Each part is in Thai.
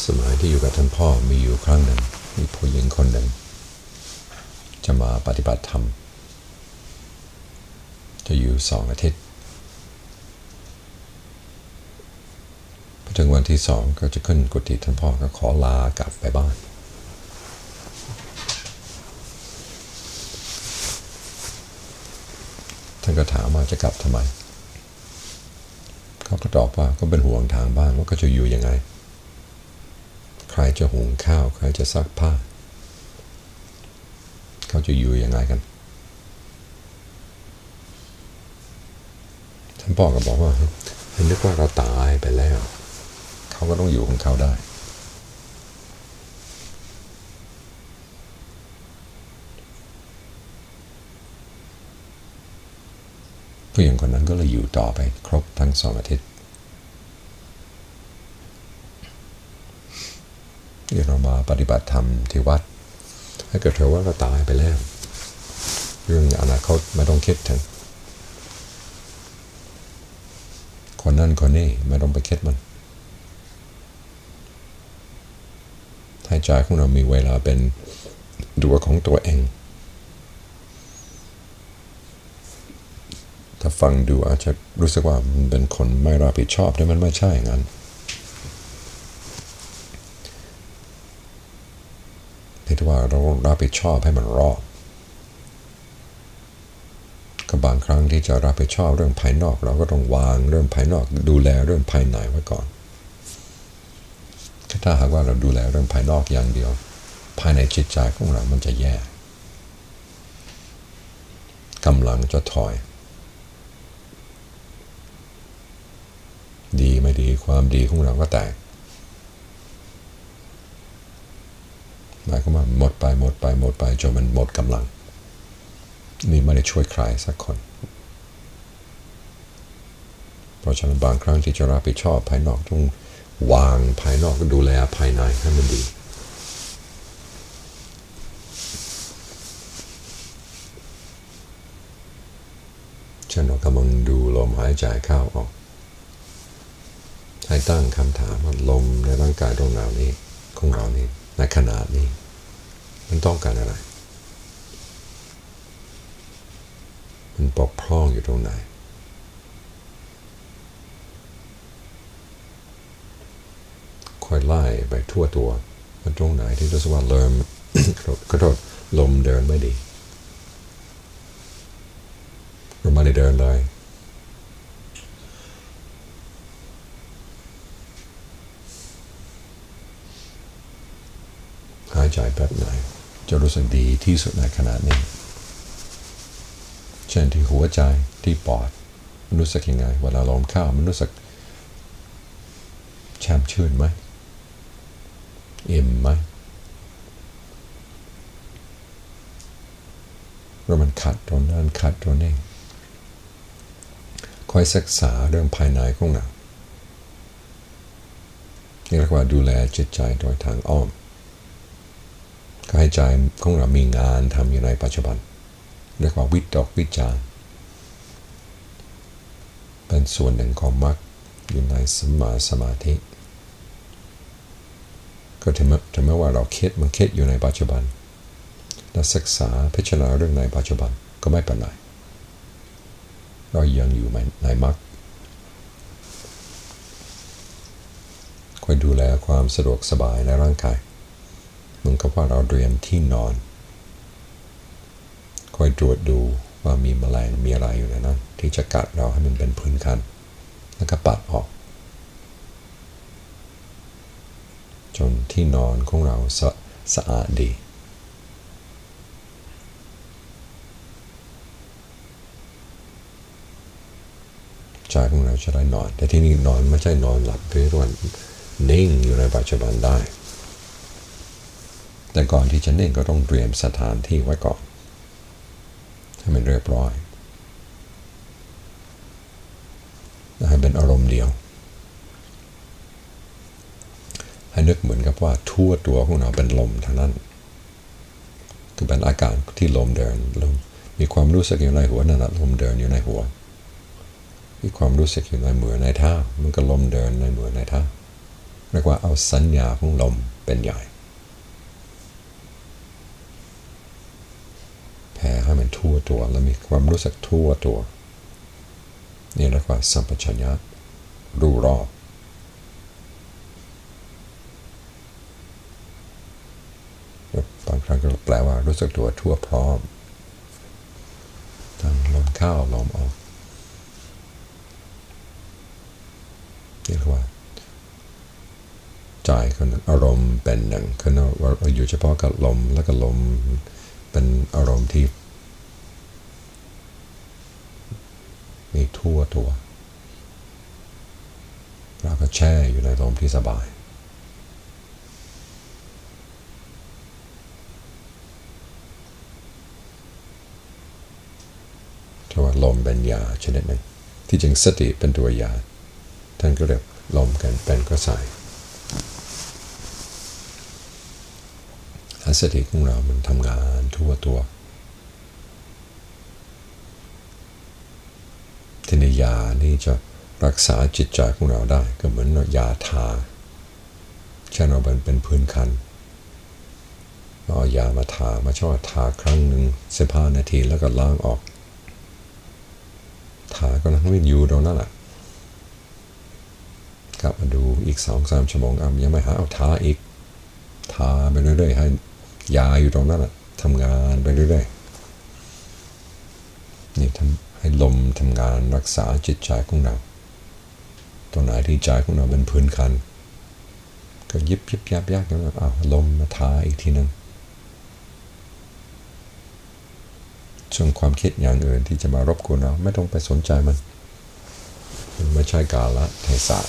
สมัยที่อยู่กับท่านพ่อมีอยู่ครั้งหนึ่งมีผู้หญิงคนหนึ่งจะมาปฏิบัติธรรมจะอยู่2 อาทิตย์พอถึงวันที่2ก็จะขึ้นกุฏิท่านพ่อก็ขอลากลับไปบ้านท่านก็ถามว่าจะกลับทำไมเขาก็ตอบว่าก็เป็นห่วงทางบ้านว่าก็จะอยู่ยังไงใครจะหุงข้าวใครจะซักผ้าเขาจะอยู่ยังไงกันท่านพ่อก็บอกว่าเห็นนึกว่าเราตายไปแล้วเขาก็ต้องอยู่ของเขาได้ผู้หญิงคนนั้นก็เลยอยู่ต่อไปครบทั้ง2 อาทิตย์ที่เรามาปฏิบัติธรรมที่วัดให้เกิดเธอว่าเราตายไปแล้วเรื่องอนาคตไม่ต้องคิดถึงคนนั้นคนนี้ไม่ต้องไปคิดมันให้ใจของเรามีเวลาเป็นตัวของตัวเองถ้าฟังดูอาจจะรู้สึกว่ามันเป็นคนไม่รับผิดชอบแต่มันไม่ใช่งั้นเพียงแต่ว่าเรารับผิดชอบให้มันรอบก็บางครั้งที่จะรับผิดชอบเรื่องภายนอกเราก็ต้องวางเรื่องภายนอกดูแลเรื่องภายในไว้ก่อนถ้าหากว่าเราดูแลเรื่องภายนอกอย่างเดียวภายในจิตใจของเรามันจะแย่กำลังจะถอยดีไม่ดีความดีของเราก็แตกหมายความว่าหมดไปจนมันหมดกำลังนี่ไม่ได้ช่วยใครสักคนเพราะฉะนั้นบางครั้งที่จะรับผิดชอบภายนอกต้องวางภายนอกดูแลภายในให้มันดีเช่นเรากำลังดูลมหายใจเข้าออกให้ตั้งคำถามว่าลมในร่างกายตรงเรานี้ของเรานี้ในขณะนี้มันต้องการอะไรมันบกพร่องอยู่ตรงไหนค่อยไล่ไปทั่วตัวมันตรงไหนที่รู้สึกว่าเริ่ม ก็โทษลมเดินไม่ดีเราไม่ได้เดินเลยหายใจแบบไหนจะรู้สึกดีที่สุดในขณะนี้เช่นที่หัวใจที่ปอดมันรู้สึกยังไงเวลาลมเข้ามันรู้สึกแช่มชื่นไหมอิ่มไหมหรือมันขัดตรงนั้นขัดตรงนี้คอยศึกษาเรื่องภายในของเราเรียกว่าดูแลจิตใจโดยทางอ้อมให้ใจของเรามีงานทำอยู่ในปัจจุบันเรียกว่าวิตกวิจารเป็นส่วนหนึ่งของมรรคอยู่ในสัมมาสมาธิก็ถึงแม้ว่าเราคิดมันคิดอยู่ในปัจจุบันและศึกษาพิจารณาเรื่องในปัจจุบันก็ไม่เป็นไรเรายังอยู่ในมรรคคอยดูแลความสะดวกสบายในร่างกายเหมือนกับว่าเราเตรียมที่นอนคอยตรวจดูว่ามีแมลงมีอะไรอยู่ในนั้นที่จะกัดเราให้มันเป็นพื้นคันแล้วก็ปัดออกจนที่นอนของเราสะอาดดีใจของเราจะได้นอนแต่ที่นี่นอนไม่ใช่นอนหลับเพื่อวันนิ่งอยู่ในปัจจุบันได้แต่ก่อนที่จะนิ่งก็ต้องเตรียมสถานที่ไว้ก่อนให้มันเรียบร้อยให้เป็นอารมณ์เดียวให้นึกเหมือนกับว่าทั่วตัวของเราเป็นลมทั้งนั้นคือเป็นอาการที่ลมเดินลมมีความรู้สึกอยู่ในหัวนั่นแหละลมเดินอยู่ในหัวมีความรู้สึกอยู่ในมือในเท้ามันก็ลมเดินในมือในเท้ารียกว่าเอาสัญญาของลมเป็นใหญ่แผ่ให้มันทั่วตัวแล้วมีความรู้สึกทั่วตัวนี่เรียกว่าสัมปชัญญะรู้รอบบางครั้งก็แปลว่ารู้สึกตัวทั่วพร้อมทั้งลมเข้าลมออกนี่เรียกว่าใจคนอารมณ์เป็นหนึ่งคือเราอยู่เฉพาะกับลมแล้วก็ลมเป็นอารมณ์ที่มีทั่วตัวเราก็แช่อยู่ในลมที่สบายถือว่าลมเป็นยาชนิดหนึ่งที่จริงสติเป็นตัวยาท่านก็เรียกลมกันเป็นก็ใส่สติของเรามันทำงานทั่วตัวที่ในยานี่จะรักษาจิตใจของเราได้ก็เหมือนยาทาเช่นเราเป็นพื้นคันเอายามาทามาชอบทาครั้งหนึ่ง15 นาทีแล้วก็ล้างออกทาก็ไม่อยู่ตรงนั้นแหละกลับมาดูอีก 2-3 ชั่วโมงยังไม่หาเอาทาอีกทาไปเรื่อยๆให้ยาอยู่ตรงนั้นแหละทำงานไปเรื่อยๆนี่ทำให้ลมทำงานรักษาจิตใจของเราตรงไหนที่ใจของเราเป็นพื้นคันก็ยิบยับกันแล้วลมมาทาอีกทีนึงส่วนความคิดอย่างอื่นที่จะมารบกวนเราไม่ต้องไปสนใจมันไม่ใช่กาลเทศะ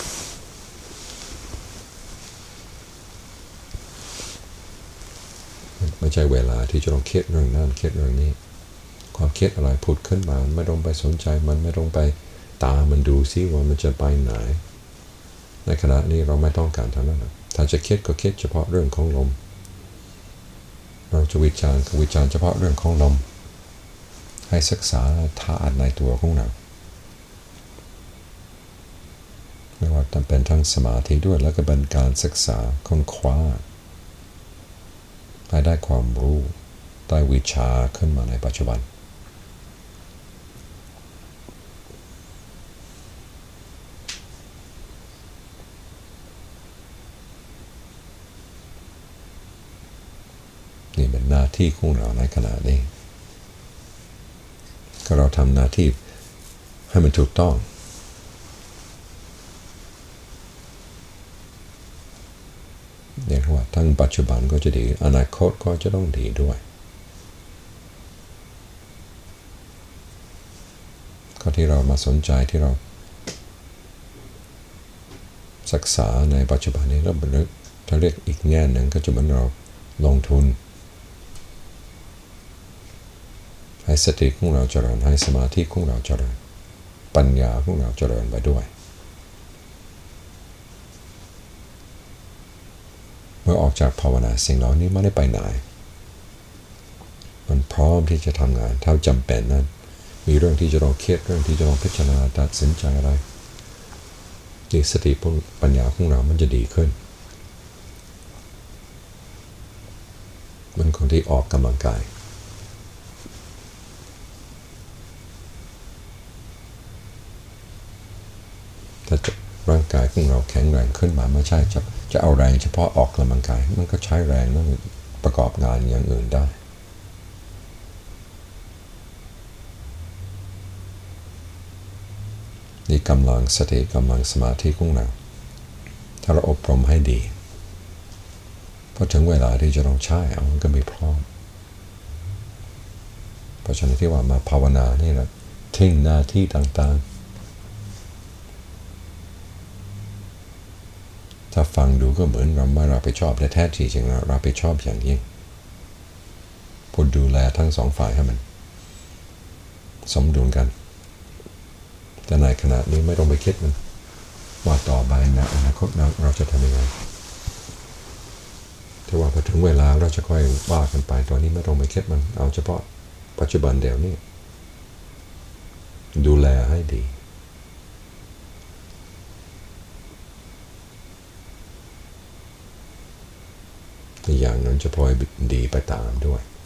ไม่ใช่เวลาที่จะต้องคิดเรื่องนั้นคิดเรื่องนี้ความคิดอะไรผุดขึ้นมาไม่ต้องไปสนใจมันไม่ต้องไปตามมันดูซิว่ามันจะไปไหนในขณะนี้เราไม่ต้องการทั้งนั้นถ้าจะคิดก็คิดเฉพาะเรื่องของลมเราจะวิจารณ์ก็วิจารณ์เฉพาะเรื่องของลมให้ศึกษาธาตุในตัวของเราไม่ว่าจะเป็นทั้งสมาธิด้วยแล้วก็เป็นการศึกษาค้นคว้าให้ได้ความรู้ได้วิชาขึ้นมาในปัจจุบันนี่เป็นหน้าที่ของเราในขณะนี้ก็เราทำหน้าที่ให้มันถูกต้องเรียกว่าทั้งปัจจุบันก็จะดีอนาคตก็จะต้องดีด้วยก็ที่เรามาสนใจที่เราศึกษาในปัจจุบันนี้แล้วมันถ้าเรียกอีกแง่หนึ่งก็จะเหมือนเราลงทุนให้สติของเราเจริญให้สมาธิของเราเจริญปัญญาของเราเจริญไปด้วยเมื่อออกจากภาวนาสิ่งเหล่านี้ไม่ได้ไปไหนมันพร้อมที่จะทำงานถ้าจำเป็นนั้นมีเรื่องที่จะต้องเครียดเรื่องที่จะต้องพิจารณาตัดสินใจอะไรนี่สติปัญญาของเรามันจะดีขึ้นมันคนที่ออกกำลังกายถ้าร่างกายของเราแข็งแรงขึ้นมาไม่ใช่จะเอาแรงเฉพาะออกกำลังกายมันก็ใช้แรงนั้นประกอบงานอย่างอื่นได้นี่กำลังสติกำลังสมาธิของเราถ้าเราอบรมให้ดีพอถึงเวลาที่จะต้องใช้มันก็มีพร้อมเพราะฉะนั้นที่ว่ามาภาวนานี่แหละทิ้งหน้าที่ต่างๆถ้าฟังดูก็เหมือนเราไม่รับผิดชอบแต่แท้จริงเรารับผิดชอบอย่างยิ่งพูดดูแลทั้งสองฝ่ายให้มันสมดุลกันแต่ในขณะนี้ไม่ต้องไปคิดมันว่าต่อไปในอนาคตเราจะทำยังไงถ้าว่าพอถึงเวลาเราจะค่อยว่ากันไปตอนนี้ไม่ต้องไปคิดมันเอาเฉพาะปัจจุบันเดี๋ยวนี้ดูแลให้ดีอีกอย่างนั้นจะพลอยดีไปตามด้วย